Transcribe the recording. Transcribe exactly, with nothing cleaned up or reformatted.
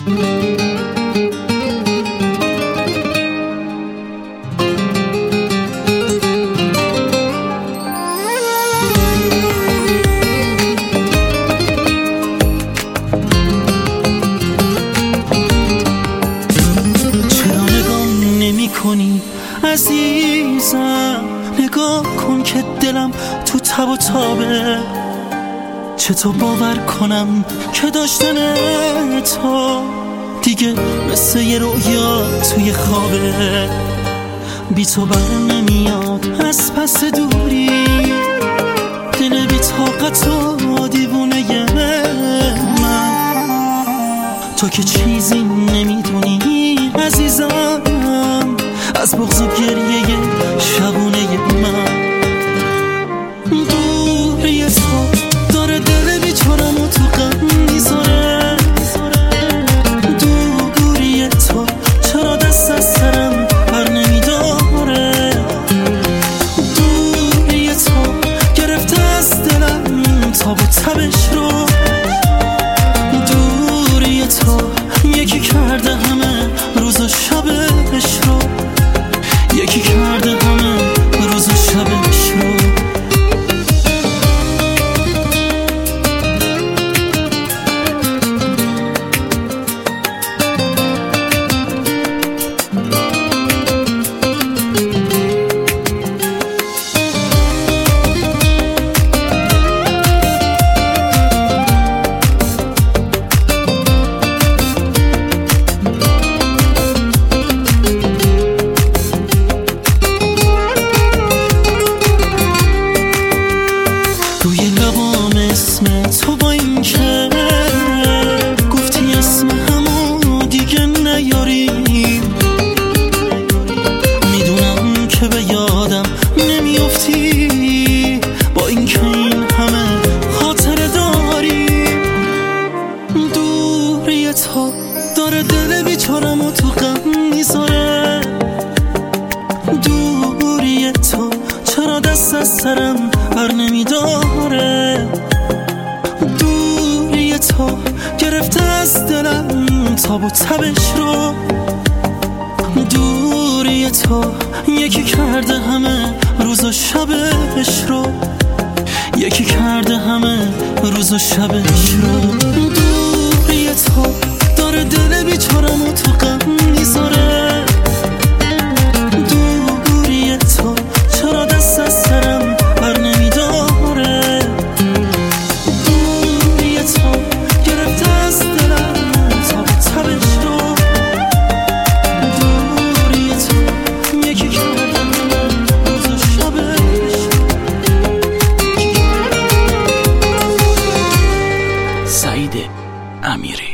کنی عزیزم، نگاه کن که دلم تو تب و تابه. چطور باور کنم که داشتن تو دیگه مثل یه رویا توی خوابه. بی تو بر نمیاد از پس دوری، دل بی طاقت و دیوونه من. تو که چیزی نمیدونی عزیزم از بغض و گریه شبونه من. دوری تو داره دل بیچارم و تو غم میذاره. دوری تو چرا دست از سرم بر نمیداره. دوری تو گرفته از دلم تاب و تبش رو. دوری تو یکی کرده همه روز و شبش رو. یکی کرده همه روز و شبش رو. اسم تو با این که گفتی اسم همو دیگه نیاریم، میدونم که به یادم نمیافتی با این که این همه خاطره داریم. دوری تو داره دل بیچارم و تو غم میذاره. دوری تو چرا دست از سرم بر نمیداره. دوری تو گرفته از دلم تاب و تبش رو. دوری تو یکی کرده همه روز و شبش رو. یکی کرده همه روز و شبش رو. دوری تو داره دل بیچارم و تو غم میذاره. دوری تو چرا دست از سرم بر نمیداره. دوری تو گرفته از دلم تاب و تبش رو. دوری تو یکی کرده همه روز و شبش رو. سعید امیری.